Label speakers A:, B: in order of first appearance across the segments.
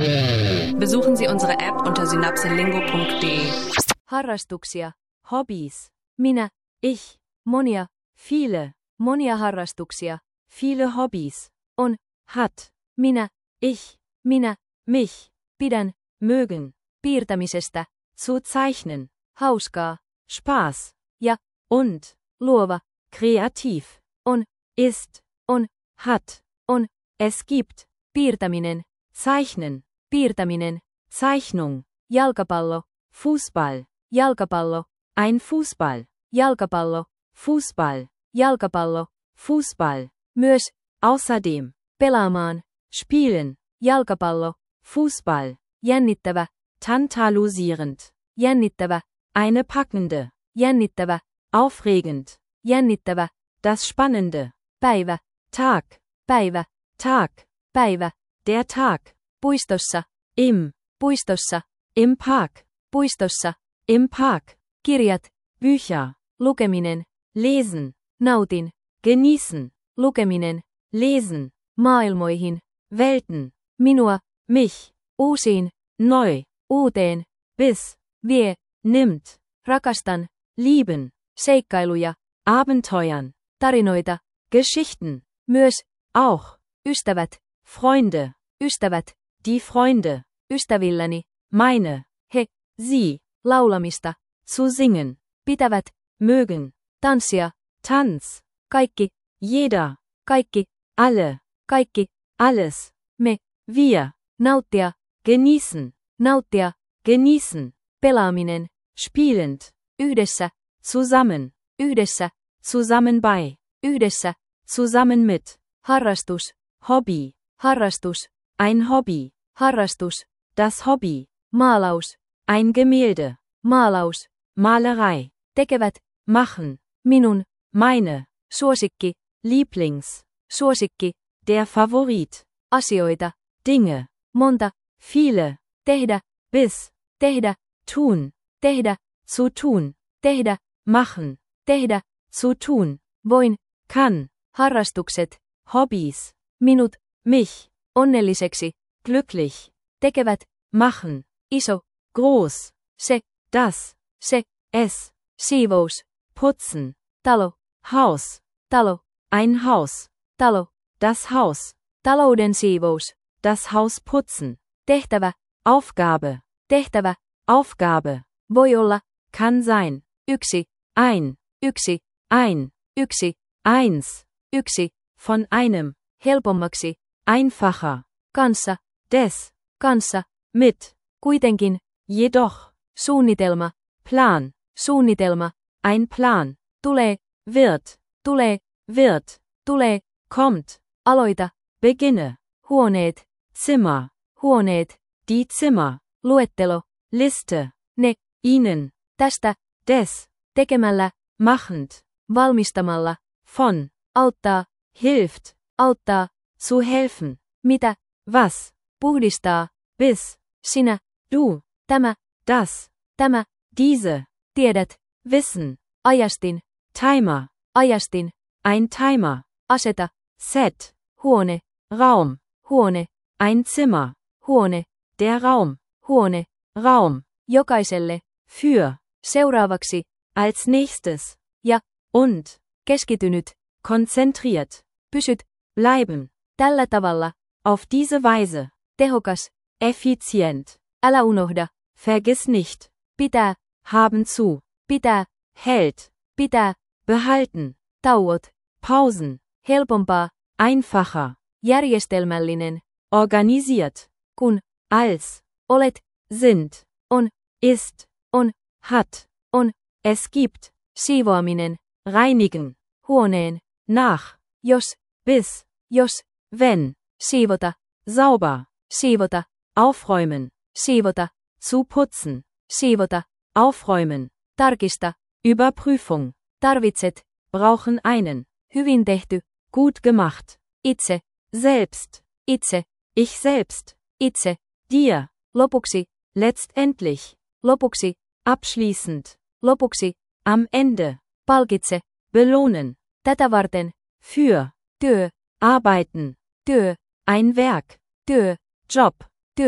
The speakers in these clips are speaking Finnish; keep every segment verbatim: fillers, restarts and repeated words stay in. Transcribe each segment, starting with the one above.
A: Besuchen Sie unsere App unter synapselingo punkt de.
B: Harrastuksia, Hobbys. Minä, ich, monia, viele, monia harrastuksia, viele Hobbys. On, hat, minä, ich, minä, mich, pidän, mögen, piirtämisestä, zu zeichnen, hauskaa, Spaß, ja, und, luova, kreativ, on, ist, on, hat, on, es gibt, piirtäminen, zeichnen, piirtäminen, Zeichnung, jalkapallo, Fußball, jalkapallo, ein Fußball, jalkapallo, Fußball, jalkapallo, Fußball, myös, außerdem, pelaamaan, spielen, jalkapallo, Fußball, jännittävä, tantalisierend, jännittävä, eine packende, jännittävä, aufregend, jännittävä, das spannende, päivä, Tag, päivä, Tag, päivä, der Tag, puistossa, im, puistossa, im Park, puistossa, im Park, kirjat, Bücher, lukeminen, lesen, nautin, genießen, lukeminen, lesen, maailmoihin, Welten, minua, mich, uusiin, neu, uuteen, bis, vie, nimmt, rakastan, lieben, seikkailuja, Abenteuern, tarinoita, Geschichten, myös, auch, ystävät, Freunde, ystävät, die Freunde, ystävilläni, meine, he, sie, laulamista, zu singen, pitävät, mögen, tanssia, Tanz, kaikki, jeder, kaikki, alle, kaikki, alles, me, wir, nauttia, genießen, nauttia, genießen, pelaaminen, spielend, yhdessä, zusammen, yhdessä, zusammen bei, yhdessä, zusammen mit, harrastus, Hobby, harrastus, ein Hobby, harrastus, das Hobby, maalaus, ein Gemälde, maalaus, Malerei, tekevät, machen, minun, meine, suosikki, Lieblings, suosikki, der Favorit, asioita, Dinge, monta, viele, tehdä, bis, tehdä, tun, tehdä, zu tun, tehdä, machen, tehdä, zu tun, voin, kann, harrastukset, Hobbys, minut, mich, onnelliseksi, glücklich, tekevät, machen, iso, groß, se, das, se, es, siivous, putzen, talo, Haus, talo, ein Haus, talo, das Haus, talouden siivous, das Haus putzen, tehtävä, Aufgabe, tehtävä, Aufgabe, voi olla, kann sein, yksi, ein, yksi, ein, yksi, eins, yksi, von einem, helpommaksi, einfacher, kanssa, des, kanssa, mit, kuitenkin, jedoch, suunnitelma, Plan, suunnitelma, ein Plan, tulee, wird, tulee, wird, tulee, kommt, aloita, beginne, huoneet, Zimmer, huoneet, die Zimmer, luettelo, Liste, ne, ihnen, tästä, des, tekemällä, machend, valmistamalla, von, auttaa, hilft, auttaa, zu helfen, mitä, was, puhdistaa, bis, sinä, du, tämä, das, tämä, diese, tiedät, wissen, ajastin, Timer, ajastin, ein Timer, aseta, set, huone, Raum, huone, ein Zimmer, huone, der Raum, huone, Raum, jokaiselle, für, seuraavaksi, als nächstes, ja, und, keskitynyt, konzentriert, pysyt, bleiben, tällä tavalla, auf diese Weise, tehokas, effizient, älä unohda, vergiss nicht, pitää, haben zu, pitää, hält, pitää, behalten, tauot, Pausen, helpompaa, einfacher, järjestelmällinen, organisiert, kun, als, olet, sind, on, ist, on, hat, on, es gibt, siivoaminen, reinigen, huoneen, nach, jos, bis, jos, wenn, siivota, sauber, siivota, aufräumen, siivota, zu putzen, siivota, aufräumen, tarkista, Überprüfung, tarvitset, brauchen einen, hyvin tehty, gut gemacht, itse, selbst, itse, ich selbst, itse, dir, lopuksi, letztendlich, lopuksi, abschließend, lopuksi, am Ende, palkitse, belohnen, tätä varten, für, työ, arbeiten, työ, ein Werk, työ, Job, työ,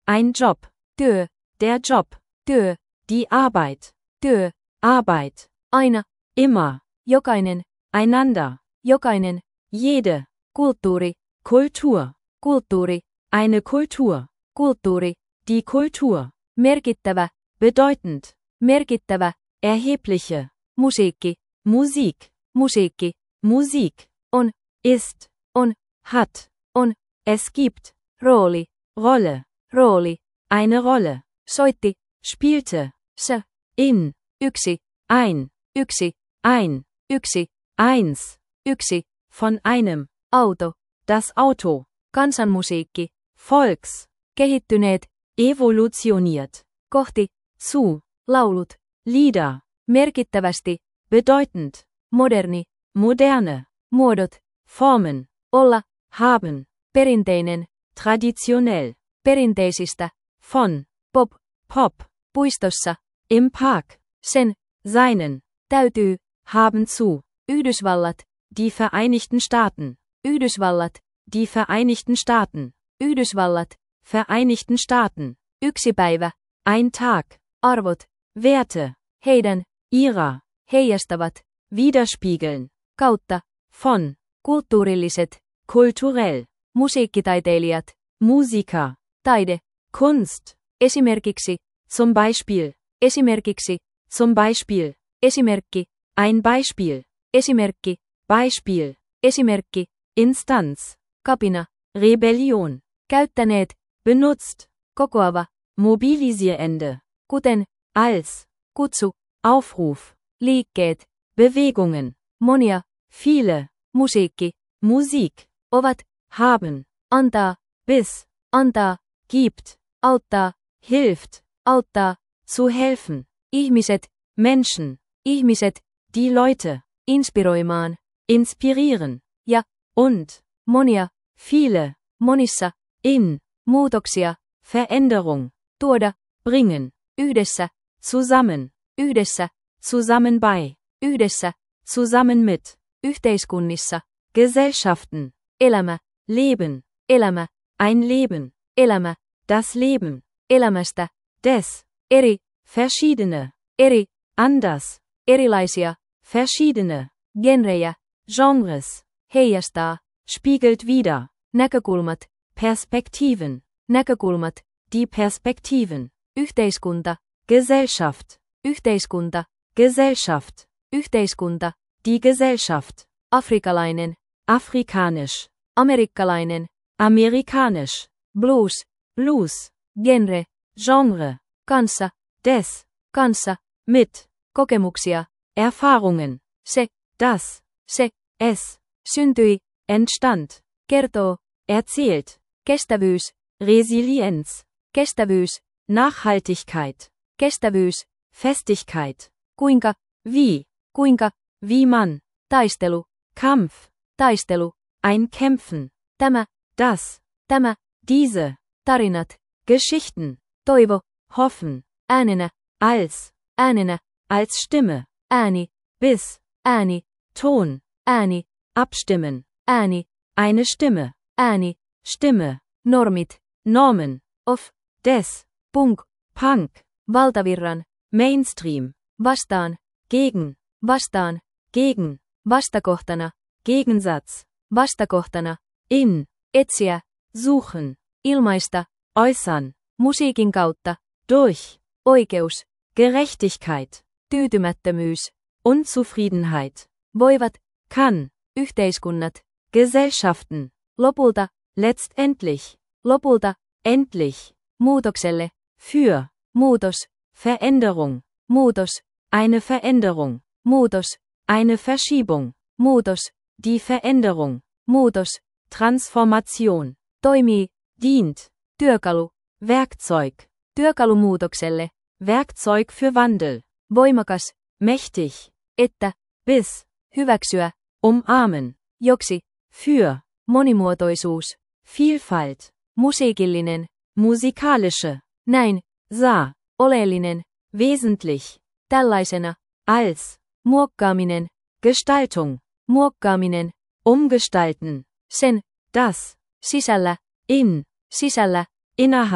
B: ein Job, työ,
C: der Job,
B: työ,
C: die Arbeit,
B: työ,
C: Arbeit,
B: aina,
C: immer,
B: jokainen,
C: einander,
B: jokainen,
C: jede,
B: kulttuuri,
C: Kultur,
B: kulttuuri,
C: eine Kultur,
B: kulttuuri,
C: die Kultur,
B: merkittävä,
C: bedeutend,
B: merkittävä,
C: erhebliche,
B: musiikki,
C: Musik,
B: musiikki,
C: Musik,
B: on,
C: ist,
B: on,
C: hat,
B: on,
C: es gibt,
B: rooli,
C: Rolle,
B: rooli,
C: eine Rolle,
B: soitti,
C: spielte,
B: se,
C: in,
B: yksi,
C: ein,
B: yksi,
C: ein,
B: yksi,
C: eins,
B: yksi,
C: von einem,
B: auto,
C: das Auto,
B: kansanmusiikki,
C: Volks,
B: kehittyneet,
C: evolutioniert,
B: kohti,
C: zu,
B: laulut,
C: Lieder,
B: merkittävästi,
C: bedeutend,
B: moderni,
C: moderne,
B: muodot,
C: Formen,
B: olla,
C: haben,
B: perinteinen,
C: traditionell,
B: perinteisistä,
C: von,
B: pop,
C: Pop,
B: puistossa,
C: im Park,
B: sen,
C: seinen,
B: täytyy,
C: haben zu,
B: Yhdysvallat,
C: die Vereinigten Staaten,
B: Yhdysvallat,
C: die Vereinigten Staaten,
B: Yhdysvallat,
C: Vereinigten Staaten,
B: yksi päivä,
C: ein Tag,
B: arvot,
C: Werte,
B: heidän,
C: ihrer,
B: heijastavat,
C: widerspiegeln,
B: kautta,
C: von,
B: kulttuurilliset,
C: kulturell,
B: musiikkitaiteilijat,
C: Musiker,
B: taide,
C: Kunst,
B: esimerkiksi,
C: zum Beispiel,
B: esimerkiksi,
C: zum Beispiel,
B: esimerkki,
C: ein Beispiel,
B: esimerkki,
C: Beispiel,
B: esimerkki,
C: Instanz,
B: kapina,
C: Rebellion,
B: käyttäneet,
C: benutzt,
B: kokoava,
C: mobilisierende,
B: kuten,
C: als,
B: kutsu,
C: Aufruf,
B: liikkeet,
C: Bewegungen,
B: monia,
C: viele,
B: musiikki,
C: Musik,
B: ovat,
C: haben,
B: antaa,
C: bis,
B: antaa,
C: gibt,
B: auttaa,
C: hilft,
B: auttaa,
C: zu helfen,
B: ihmiset,
C: Menschen,
B: ihmiset,
C: die Leute,
B: inspiroimaan,
C: inspirieren,
B: ja,
C: und,
B: monia,
C: viele,
B: monissa,
C: in,
B: muutoksia,
C: Veränderung,
B: tuoda,
C: bringen,
B: yhdessä,
C: zusammen,
B: yhdessä,
C: zusammen bei,
B: yhdessä,
C: zusammen mit,
B: yhteiskunnissa,
C: Gesellschaften,
B: elämä,
C: Leben,
B: elämä,
C: ein Leben,
B: elämä,
C: das Leben,
B: elämästä,
C: des,
B: eri,
C: verschiedene,
B: eri,
C: anders,
B: erilaisia,
C: verschiedene,
B: genrejä,
C: Genres,
B: heijastaa,
C: spiegelt wider,
B: näkökulmat,
C: Perspektiven,
B: näkökulmat,
C: die Perspektiven,
B: yhteiskunta,
C: Gesellschaft,
B: yhteiskunta,
C: Gesellschaft,
B: yhteiskunta,
C: die Gesellschaft,
B: afrikalainen,
C: afrikanisch,
B: amerikkalainen,
C: amerikanisch,
B: blues,
C: Blues,
B: genre,
C: Genre,
B: kanssa,
C: des,
B: kanssa,
C: mit,
B: kokemuksia,
C: Erfahrungen,
B: se,
C: das,
B: se,
C: es,
B: syntyi,
C: entstand,
B: kertoo,
C: erzählt,
B: kestävyys,
C: Resilienz,
B: kestävyys,
C: Nachhaltigkeit,
B: kestävyys,
C: Festigkeit,
B: kuinka,
C: wie,
B: kuinka,
C: wie man,
B: taistelu,
C: Kampf,
B: taistelu,
C: ein Kämpfen,
B: tämä,
C: das,
B: tämä,
C: diese,
B: tarinat,
C: Geschichten,
B: toivo,
C: hoffen,
B: äänenä,
C: als,
B: äänenä,
C: als Stimme,
B: ääni,
C: bis,
B: ääni,
C: Ton,
B: ääni,
C: abstimmen,
B: ääni,
C: eine Stimme,
B: ääni,
C: Stimme,
B: normit,
C: Normen,
B: of,
C: des,
B: punk,
C: Punk,
B: valtavirran,
C: Mainstream,
B: vastaan,
C: gegen,
B: vastaan,
C: gegen,
B: vastakohtana,
C: Gegensatz,
B: vastakohtana,
C: in,
B: etsiä,
C: suchen,
B: ilmaista,
C: äußern,
B: musiikin kautta,
C: durch,
B: oikeus,
C: Gerechtigkeit,
B: tyytymättömyys,
C: Unzufriedenheit,
B: voivat,
C: kann,
B: yhteiskunnat,
C: Gesellschaften,
B: lopulta,
C: letztendlich,
B: lopulta,
C: endlich,
B: muutokselle,
C: für,
B: muutos,
C: Veränderung,
B: muutos,
C: eine Veränderung,
B: muutos,
C: eine Verschiebung,
B: muutos,
C: die Veränderung,
B: muutos,
C: Transformation,
B: toimii,
C: dient,
B: työkalu,
C: Werkzeug,
B: työkalu muutokselle,
C: Werkzeug für Wandel,
B: voimakas,
C: mächtig,
B: että,
C: bis,
B: hyväksyä,
C: umarmen,
B: joksi,
C: für,
B: monimuotoisuus,
C: Vielfalt,
B: musiikillinen,
C: musikalische,
B: näin,
C: sah,
B: oleellinen,
C: wesentlich,
B: tällaisena,
C: als,
B: muokkaaminen,
C: Gestaltung,
B: muokkaaminen,
C: umgestalten,
B: sen,
C: das,
B: sisällä,
C: in,
B: sisällä,
C: innerhalb,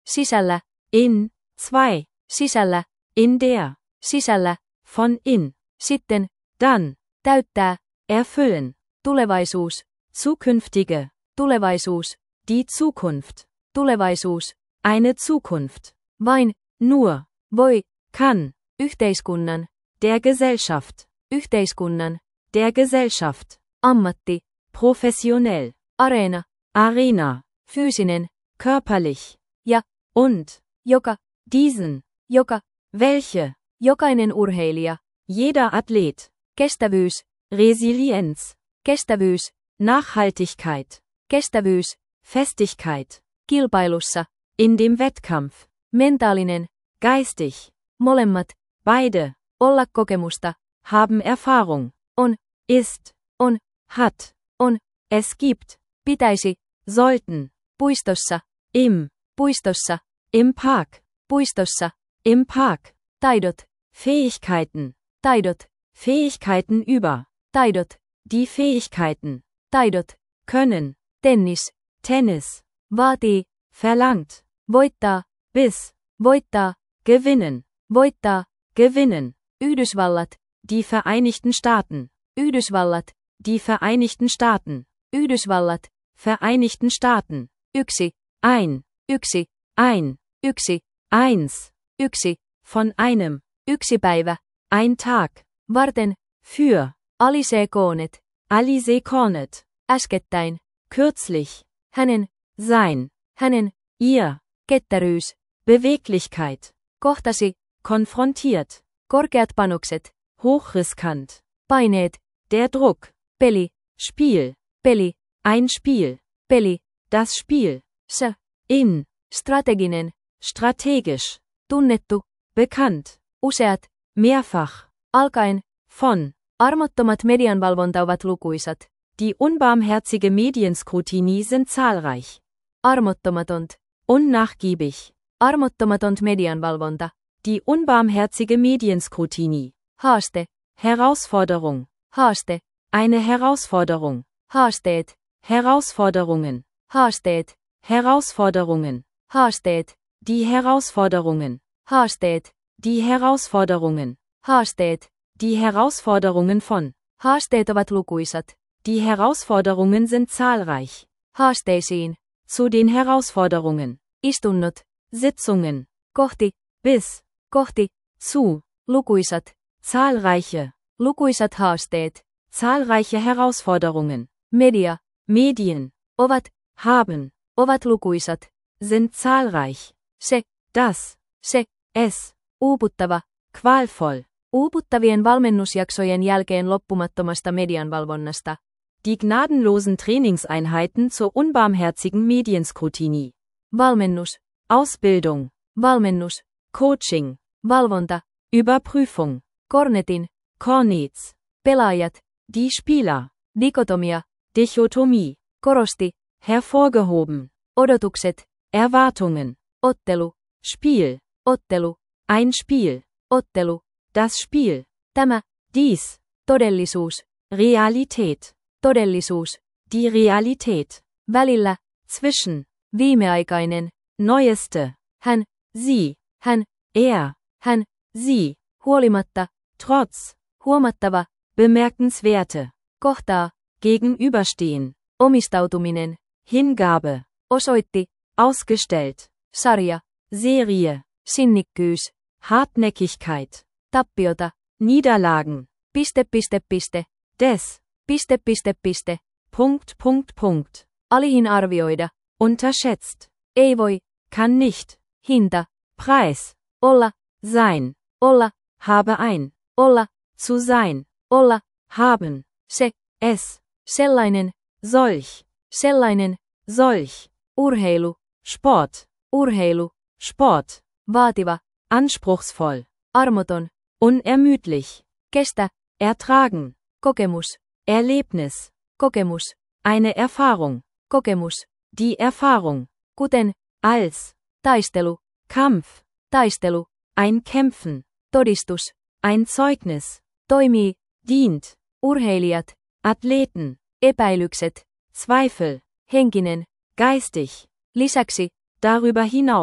B: sisällä,
C: in, zwei,
B: sisällä,
C: in der,
B: sisällä,
C: von in,
B: sitten,
C: dann,
B: täyttää,
C: erfüllen,
B: tulevaisuus,
C: zukünftige,
B: tulevaisuus,
C: die Zukunft,
B: tulevaisuus,
C: eine Zukunft,
B: vain,
C: nur,
B: voi,
C: kann,
B: yhteiskunnan,
C: der Gesellschaft,
B: yhteiskunnan,
C: der Gesellschaft,
B: ammatti,
C: professionell,
B: areena,
C: Arena,
B: fyysinen,
C: körperlich,
B: ja,
C: und,
B: joka,
C: diesen,
B: joka,
C: welche,
B: jokainen urheilija,
C: jeder Athlet,
B: kestävyys,
C: Resilienz,
B: kestävyys,
C: Nachhaltigkeit,
B: kestävyys,
C: Festigkeit,
B: kilpailussa,
C: in dem Wettkampf,
B: mentaalinen,
C: geistig,
B: molemmat,
C: beide,
B: olla kokemusta,
C: haben Erfahrung,
B: on,
C: ist,
B: on,
C: hat,
B: on,
C: es gibt,
B: pitäisi,
C: sollten,
B: puistossa,
C: im,
B: puistossa,
C: im Park,
B: puistossa,
C: im Park,
B: taidot,
C: Fähigkeiten,
B: taidot,
C: Fähigkeiten über,
B: taidot,
C: die Fähigkeiten,
B: taidot,
C: können,
B: tennis,
C: Tennis,
B: vaatii,
C: verlangt,
B: voittaa,
C: bis,
B: voittaa,
C: gewinnen,
B: voittaa,
C: gewinnen,
B: Yhdysvallat,
C: die Vereinigten Staaten,
B: Yhdysvallat,
C: die Vereinigten Staaten,
B: Yhdysvallat,
C: Vereinigten Staaten,
B: yksi,
C: ein,
B: yksi,
C: ein,
B: yksi,
C: eins,
B: yksi,
C: von einem,
B: yksi päivä,
C: ein Tag,
B: varten,
C: für,
B: Alice Koonet,
C: Alice Cornet,
B: äskettäin,
C: kürzlich,
B: hänen,
C: sein,
B: hänen,
C: ihr,
B: ketteryys,
C: Beweglichkeit,
B: kohtasi,
C: konfrontiert,
B: korkeat panokset,
C: hochriskant,
B: paineet,
C: der Druck,
B: peli,
C: Spiel,
B: peli,
C: ein Spiel,
B: peli,
C: das Spiel,
B: s,
C: in,
B: strateginen,
C: strategisch,
B: tunnettu,
C: bekannt,
B: useat,
C: mehrfach,
B: alkaen,
C: von,
B: armottomat medianvalvonta ovat lukuisat,
C: die unbarmherzige Medienskrutinie sind zahlreich,
B: armottomatont,
C: unnachgiebig,
B: armottomatont medianvalvonta,
C: die unbarmherzige Medienskrutinie,
B: haaste,
C: Herausforderung,
B: haaste,
C: eine Herausforderung,
B: haasteet,
C: Herausforderungen,
B: haasteet,
C: Herausforderungen,
B: haasteet,
C: die Herausforderungen,
B: haasteet,
C: die Herausforderungen,
B: haasteet,
C: die Herausforderungen von,
B: haasteet ovat lukuisat,
C: die Herausforderungen sind zahlreich,
B: haasteisiin,
C: zu den Herausforderungen,
B: istunnot,
C: Sitzungen,
B: kohti,
C: bis,
B: kohti,
C: zu,
B: lukuisat,
C: zahlreiche,
B: lukuisat haasteet,
C: zahlreiche Herausforderungen,
B: media,
C: Medien,
B: ovat,
C: haben,
B: ovat lukuisat,
C: sind zahlreich,
B: se,
C: das,
B: se,
C: es,
B: uuputtava,
C: qualvoll,
B: uuputtavien valmennusjaksojen jälkeen loppumattomasta medianvalvonnasta,
C: die gnadenlosen Trainingseinheiten zur unbarmherzigen Medienskrutinie,
B: valmennus,
C: Ausbildung,
B: valmennus,
C: Coaching,
B: valvonta,
C: Überprüfung,
B: kornetin,
C: Kornets,
B: pelaajat,
C: die Spieler,
B: dikotomia,
C: Dichotomie,
B: korosti,
C: hervorgehoben,
B: odotukset,
C: Erwartungen,
B: ottelu,
C: Spiel,
B: ottelu,
C: ein Spiel,
B: ottelu,
C: das Spiel,
B: tämä,
C: dies,
B: todellisuus,
C: Realität,
B: todellisuus,
C: die Realität,
B: välillä,
C: zwischen,
B: viimeaikainen,
C: neueste,
B: hän,
C: sie,
B: hän,
C: er,
B: hän,
C: sie,
B: huolimatta,
C: trotz,
B: huomattava,
C: bemerkenswerte,
B: kohtaa,
C: gegenüberstehen,
B: omistautuminen,
C: Hingabe,
B: osoitti,
C: ausgestellt,
B: sarja,
C: Serie,
B: sinnikkyys,
C: Hartnäckigkeit,
B: tappiota,
C: Niederlagen,
B: piste piste piste,
C: des,
B: piste piste piste,
C: Punkt, Punkt, Punkt,
B: alihin arvioida,
C: unterschätzt,
B: ei voi,
C: kann nicht,
B: hinta,
C: Preis,
B: olla,
C: sein,
B: olla,
C: habe ein,
B: olla,
C: zu sein,
B: olla,
C: haben,
B: se,
C: es,
B: sellainen,
C: solch,
B: sellainen,
C: solch,
B: urheilu,
C: Sport,
B: urheilu,
C: Sport,
B: vaativa,
C: anspruchsvoll,
B: armoton,
C: unermüdlich,
B: kestä,
C: ertragen,
B: kokemus,
C: Erlebnis,
B: kokemus,
C: eine Erfahrung,
B: kokemus,
C: die Erfahrung,
B: kuten,
C: als,
B: taistelu,
C: Kampf,
B: taistelu,
C: ein Kämpfen,
B: todistus,
C: ein Zeugnis,
B: toimii,
C: dient,
B: urheilijat,
C: Athleten,
B: epäilykset,
C: Zweifel,
B: henkinen,
C: geistig,
B: lisäksi,
C: darüber hinaus,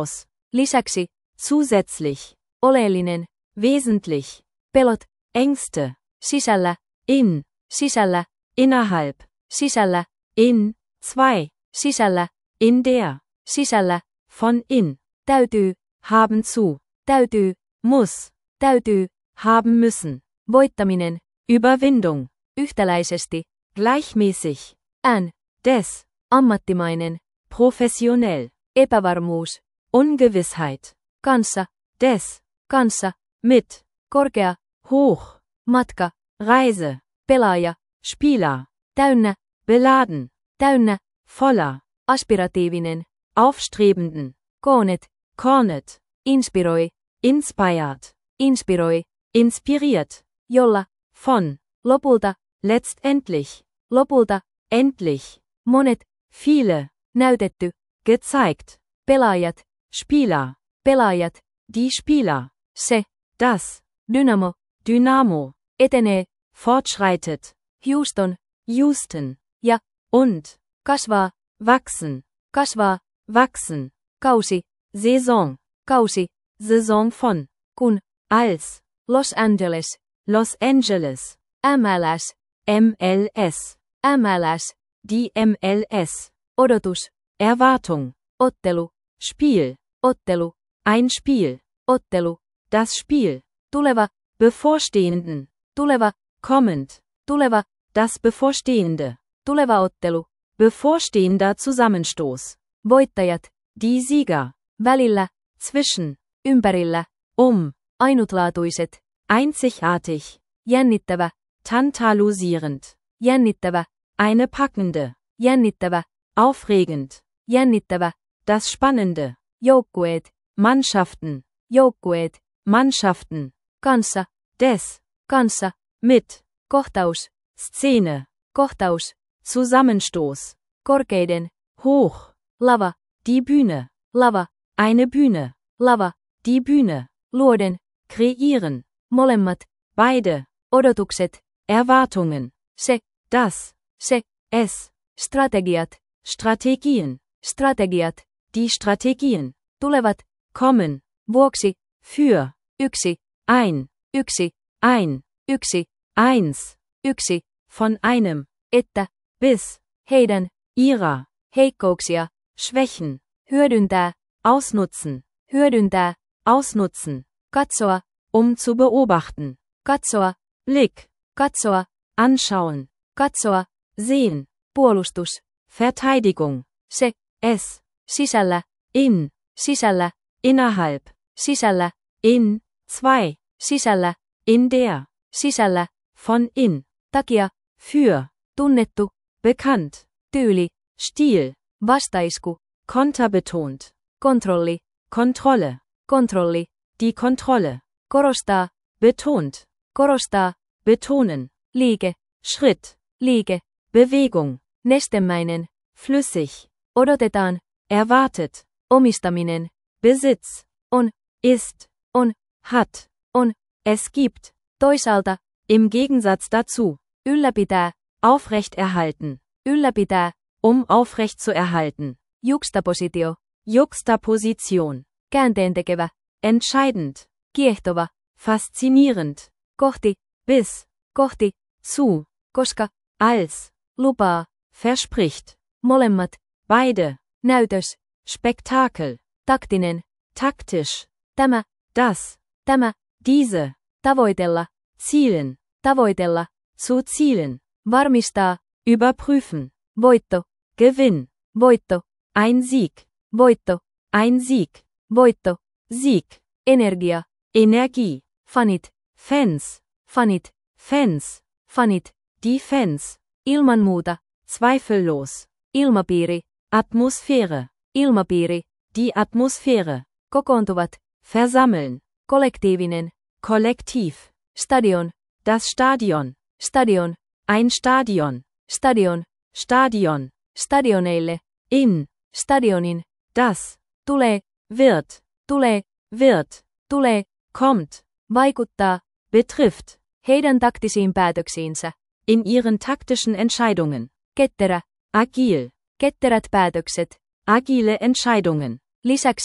A: Lisäksi.
C: zusätzlich,
A: Oleellinen.
C: wesentlich,
A: Pelot.
C: Ängste,
A: Sisällä.
C: in,
A: Sisällä.
C: innerhalb,
A: Sisällä.
C: in, zwei,
A: Sisällä.
C: in der,
A: Sisällä.
C: von in,
A: Täytyy.
C: haben zu,
A: Täytyy.
C: muss,
A: Täytyy.
C: haben müssen,
A: Voittaminen.
C: Überwindung,
A: Yhtäläisesti.
C: gleichmäßig,
A: N.
C: des,
A: Ammattimainen.
C: professionell,
A: Epävarmuus.
C: Ungewissheit,
A: Kanssa.
C: des,
A: Kanssa.
C: mit,
A: Korkea.
C: hoch,
A: Matka.
C: Reise,
A: Pelaaja.
C: Spieler,
A: Täynnä.
C: beladen,
A: Täynnä.
C: voller,
A: Aspiratiivinen.
C: aufstrebenden,
A: Koonet.
C: cornet,
A: Inspiroi.
C: inspired,
A: Inspiroi.
C: inspiriert,
A: Jolla.
C: von,
A: Lopulta.
C: letztendlich,
A: Lopulta.
C: endlich,
A: Monet.
C: viele,
A: Näytetty.
C: gezeigt,
A: Pelaajat.
C: Spieler,
A: Pelaajat.
C: die Spieler,
A: Se.
C: das,
A: Dynamo.
C: Dynamo,
A: Etenee.
C: fortschreitet,
A: Houston.
C: Houston,
A: Ja.
C: und,
A: Kasvaa.
C: wachsen,
A: Kasvaa.
C: wachsen,
A: Kausi.
C: Saison,
A: Kausi.
C: Saison von,
A: Kun.
C: als,
A: Los Angeles.
C: Los Angeles,
A: M L S.
C: M L S,
A: M L S.
C: die M L S,
A: Odotus.
C: Erwartung,
A: Ottelu.
C: Spiel,
A: Ottelu.
C: ein Spiel,
A: Ottelu.
C: das Spiel,
A: Tuleva.
C: bevorstehenden,
A: Tuleva.
C: kommend,
A: Tuleva.
C: das bevorstehende,
A: Tuleva ottelu.
C: bevorstehender Zusammenstoß,
A: Voittajat.
C: die Sieger,
A: Välillä.
C: zwischen,
A: Ympärillä.
C: um,
A: Ainutlaatuiset.
C: einzigartig,
A: Jännittävä.
C: tantalisierend,
A: Jännittävä.
C: eine packende,
A: Jännittävä.
C: aufregend,
A: Jännittävä.
C: das Spannende,
A: Joukkueet.
C: Mannschaften,
A: Joukkueet.
C: Mannschaften,
A: Kanssa.
C: des,
A: Kanssa.
C: mit,
A: Kohtaus.
C: Szene,
A: Kohtaus.
C: Zusammenstoß,
A: Korkeiden.
C: hoch,
A: Lava.
C: die Bühne,
A: Lava.
C: eine Bühne,
A: Lava.
C: die Bühne,
A: Luoden.
C: kreieren,
A: Molemmat.
C: beide,
A: Odotukset.
C: Erwartungen,
A: Se.
C: das,
A: Se.
C: es,
A: Strategiat.
C: Strategien,
A: Strategiat.
C: die Strategien,
A: Tulevat.
C: kommen,
A: Vuoksi.
C: für,
A: Yksi.
C: ein,
A: Yksi.
C: ein,
A: Yksi.
C: eins,
A: Yksi.
C: von einem,
A: Että.
C: bis,
A: Heidän.
C: ihrer,
A: Heikkouksia.
C: Schwächen,
A: Hyödyntää.
C: ausnutzen,
A: Hyödyntää.
C: ausnutzen,
A: Katsoa.
C: um zu beobachten,
A: Katsoa.
C: Blick,
A: Katsoa.
C: anschauen,
A: Katsoa.
C: sehen,
A: Puolustus.
C: Verteidigung,
A: Se.
C: es,
A: Sisällä.
C: in,
A: Sisällä.
C: innerhalb,
A: Sisällä.
C: in, zwei,
A: Sisällä.
C: in der,
A: Sisällä.
C: von in,
A: Takia.
C: für,
A: Tunnettu.
C: bekannt,
A: Tyyli.
C: Stil,
A: Vastaisku.
C: konterbetont,
A: Kontrolli.
C: Kontrolle,
A: Kontrolli.
C: die Kontrolle,
A: Korostaa.
C: betont,
A: Korostaa.
C: betonen,
A: Liike.
C: Schritt,
A: Liike.
C: Bewegung,
A: Nestemäinen.
C: flüssig,
A: Odotetaan.
C: erwartet,
A: Omistaminen.
C: Besitz,
A: On.
C: ist,
A: On.
C: hat,
A: On.
C: es gibt,
A: Toisaalta.
C: im Gegensatz dazu,
A: Ylläpitää.
C: aufrechterhalten,
A: Ylläpitää.
C: um aufrecht zu erhalten,
A: Juxtapositio.
C: Juxtaposition,
A: Käänteentekevä.
C: entscheidend,
A: Kiehtova.
C: faszinierend,
A: Kohti.
C: bis,
A: Kohti.
C: zu,
A: Koska.
C: als,
A: Lupaa.
C: verspricht,
A: Molemmat.
C: beide,
A: Näytös.
C: Spektakel,
A: Taktinen.
C: taktisch,
A: Tämä.
C: das,
A: Tämä.
C: diese,
A: Tavoitella.
C: zielen,
A: Tavoitella.
C: zu zielen,
A: Varmistaa.
C: überprüfen,
A: Voitto.
C: Gewinn,
A: Voitto.
C: ein Sieg,
A: Voitto.
C: ein Sieg,
A: Voitto.
C: Sieg,
A: Energia.
C: Energie,
A: Fanit.
C: Fans,
A: Fanit.
C: Fans,
A: Fanit.
C: die Fans,
A: Ilman muuta.
C: zweifellos,
A: Ilmapiiri.
C: Atmosphäre,
A: Ilmapiiri.
C: die Atmosphäre,
A: Kokoontuvat.
C: versammeln,
A: Kollektiivinen.
C: kollektiv,
A: Stadion.
C: das Stadion,
A: Stadion.
C: ein Stadion,
A: Stadion.
C: Stadion,
A: Stadioneille.
C: in,
A: Stadionin.
C: das,
A: Tulee.
C: wird,
A: Tulee.
C: wird,
A: Tulee.
C: kommt,
A: Vaikuttaa.
C: betrifft,
A: Heidän taktisiin päätöksiinsä.
C: in ihren taktischen Entscheidungen,
A: Ketterä.
C: agil,
A: Ketterät päätökset.
C: agile Entscheidungen,
A: Lisäksi.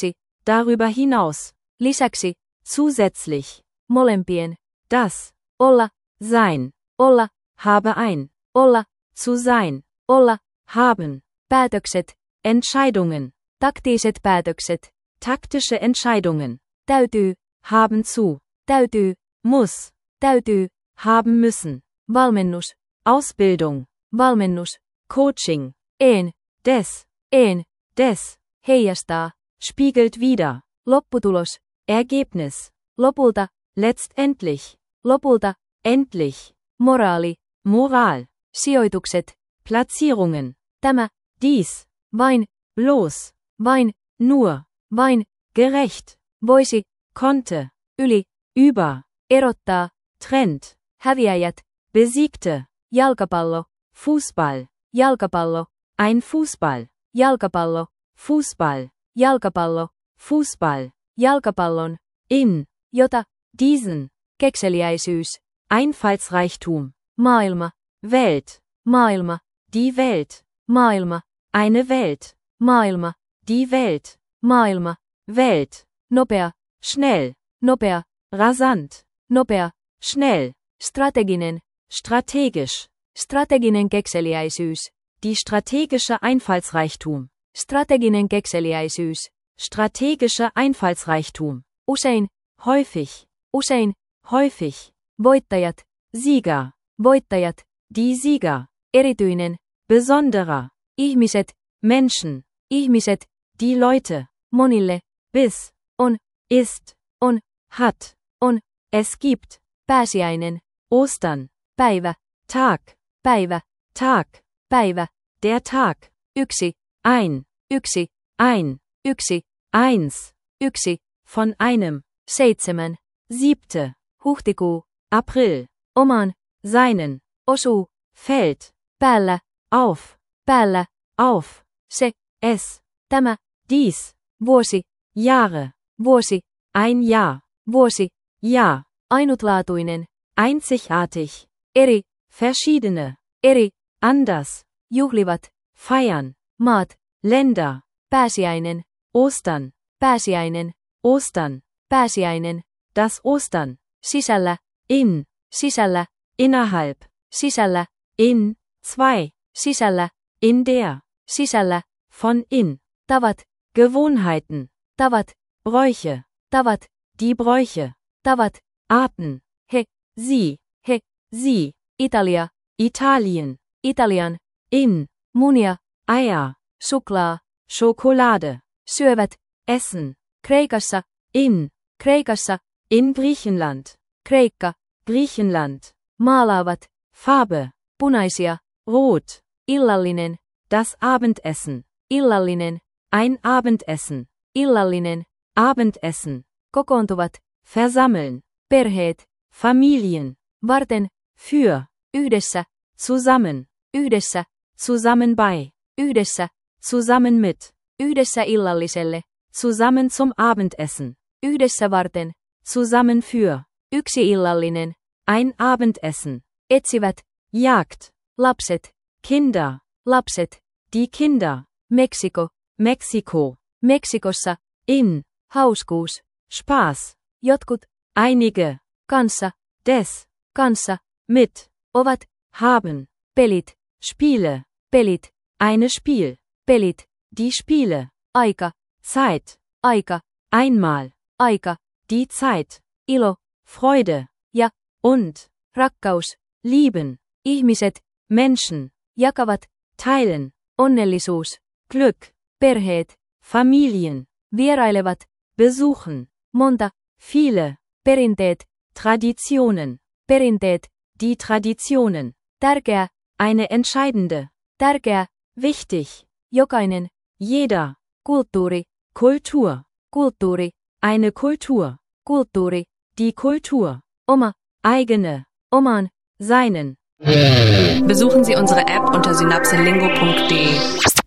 C: darüber hinaus,
A: lisäksi,
C: zusätzlich,
A: molempien,
C: das,
A: olla,
C: sein,
A: olla,
C: habe ein,
A: olla,
C: zu sein,
A: olla,
C: haben,
A: päätökset,
C: Entscheidungen,
A: taktiiset päätökset,
C: taktische Entscheidungen,
A: täytyy,
C: haben zu,
A: täytyy,
C: muss,
A: täytyy,
C: haben müssen,
A: valmennus,
C: Ausbildung,
A: valmennus,
C: Coaching,
A: en,
C: des,
A: en,
C: des,
A: heijastaa,
C: spiegelt wider,
A: lopputulos,
C: Ergebnis,
A: lopulta,
C: letztendlich,
A: lopulta,
C: endlich,
A: moraali,
C: Moral,
A: sijoitukset,
C: Platzierungen,
A: tämä,
C: dies,
A: vain,
C: bloß,
A: vain,
C: nur,
A: vain,
C: gerecht,
A: voisi,
C: konnte,
A: yli,
C: über,
A: erottaa,
C: trennt,
A: häviäjät,
C: besiegte,
A: jalkapallo,
C: Fußball,
A: jalkapallo,
C: ein Fußball,
A: jalkapallo,
C: Fußball,
A: jalkapallo,
C: Fußball,
A: jalkapallon,
C: in,
A: jota,
C: diesen,
A: kekseliäisyys,
C: Einfallsreichtum,
A: maailma,
C: Welt,
A: maailma,
C: die Welt,
A: maailma,
C: eine Welt,
A: maailma,
C: die Welt,
A: maailma,
C: Welt,
A: nopea,
C: schnell,
A: nopea,
C: rasant,
A: nopea,
C: schnell,
A: strateginen,
C: strategisch,
A: strateginen kekseliäisyys,
C: die strategische Einfallsreichtum,
A: strateginen kekseliäisyys,
C: strategische Einfallsreichtum,
A: usein,
C: häufig,
A: usein,
C: häufig,
A: voittajat,
C: Sieger,
A: voittajat,
C: die Sieger,
A: erityinen,
C: besonderer,
A: ihmiset,
C: Menschen,
A: ihmiset,
C: die Leute,
A: monille,
C: bis,
A: on,
C: ist,
A: on,
C: hat,
A: on,
C: es gibt,
A: pääsiäinen,
C: Ostern,
A: päivä,
C: Tag,
A: päivä,
C: Tag,
A: päivä,
C: der Tag,
A: yksi,
C: ein,
A: yksi,
C: ein,
A: yksi,
C: eins,
A: yksi,
C: von einem,
A: seitsemän,
C: siebte,
A: huhtikuu,
C: April,
A: oman,
C: seinen,
A: osuu,
C: fällt,
A: päällä,
C: auf,
A: päällä,
C: auf,
A: se,
C: es,
A: tämä,
C: dies,
A: vuosi,
C: Jahre,
A: vuosi,
C: ein Jahr,
A: vuosi,
C: Jahr,
A: ainutlaatuinen,
C: einzigartig,
A: eri,
C: verschiedene,
A: eri,
C: anders,
A: juhlivat,
C: feiern,
A: maat,
C: Länder,
A: pääsiäinen,
C: Ostern,
A: pääsiäinen,
C: Ostern,
A: pääsiäinen,
C: das Ostern,
A: sisällä,
C: in,
A: sisällä,
C: innerhalb,
A: sisällä,
C: in, zwei,
A: sisällä,
C: in der,
A: sisällä,
C: von in,
A: tavat,
C: Gewohnheiten,
A: tavat,
C: Bräuche,
A: tavat,
C: die Bräuche,
A: tavat,
C: Arten,
A: he,
C: sie,
A: he,
C: sie,
A: Italia,
C: Italien,
A: Italian,
C: in,
A: munia,
C: Eier,
A: suklaa,
C: Schokolade,
A: syövät,
C: Essen,
A: Kreikassa,
C: in,
A: Kreikassa,
C: in Griechenland,
A: Kreikka,
C: Griechenland,
A: maalaavat,
C: Farbe,
A: punaisia,
C: rot,
A: illallinen,
C: das Abendessen,
A: illallinen,
C: ein Abendessen,
A: illallinen,
C: Abendessen,
A: kokoontuvat,
C: versammeln,
A: perheet,
C: Familien,
A: varten,
C: für,
A: yhdessä,
C: zusammen,
A: yhdessä,
C: zusammen bei,
A: yhdessä,
C: zusammen mit,
A: yhdessä illalliselle,
C: zusammen zum Abendessen,
A: yhdessä varten,
C: zusammen für,
A: yksi illallinen,
C: ein Abendessen,
A: etsivät,
C: Jagd,
A: lapset,
C: Kinder,
A: lapset,
C: die Kinder,
A: Meksiko,
C: Mexiko,
A: Meksikossa,
C: in,
A: hauskuus,
C: Spaß,
A: jotkut,
C: einige,
A: kanssa,
C: des,
A: kanssa,
C: mit,
A: ovat,
C: haben,
A: pelit,
C: Spiele,
A: pelit,
C: eine Spiel,
A: pelit,
C: die Spiele,
A: aika,
C: Zeit,
A: aika,
C: einmal,
A: aika,
C: die Zeit,
A: ilo,
C: Freude,
A: ja,
C: und,
A: rakkaus,
C: lieben,
A: ihmiset,
C: Menschen,
A: jakavat,
C: teilen,
A: onnellisuus,
C: Glück,
A: perheet,
C: Familien,
A: vierailevat,
C: besuchen,
A: monta,
C: viele,
A: perinteet,
C: Traditionen,
A: perinteet,
C: die Traditionen,
A: tärkeä,
C: eine entscheidende,
A: tärkeä,
C: wichtig,
A: jokainen,
C: jeder,
A: kulttuuri,
C: Kultur,
A: kulttuuri,
C: eine Kultur,
A: kulttuuri,
C: die Kultur,
A: oma,
C: eigene,
A: omaan,
C: seinen.
D: Besuchen Sie unsere App unter synapselingo punkt de.